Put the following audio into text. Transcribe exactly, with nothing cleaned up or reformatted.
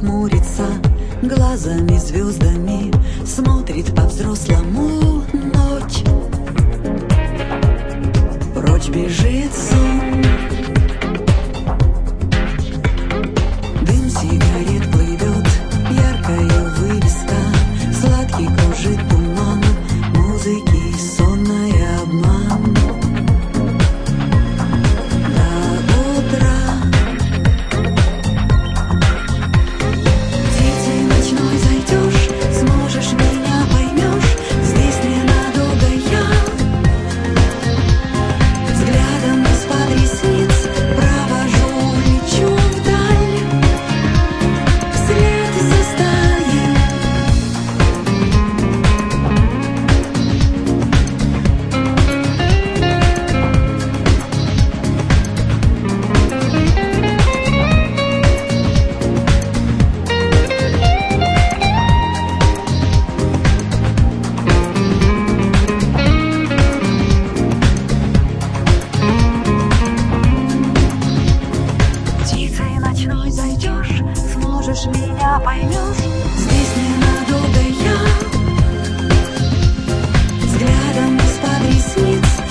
жмурится глазами, звездами, смотрит по-взрослому ночь. Прочь бежит сон, дым сигарет плывет, яркая вывеска, сладкий кружит туман музыки, сонный обман. До утра птицей ночной зайдешь, сможешь, меня поймешь, здесь ненадолго я. Взглядом из-под ресниц провожу, лечу вдаль, вслед за стаей. Птицей ночной зайдешь, сможешь, меня поймешь, здесь ненадолго я. Взглядом из-под ресниц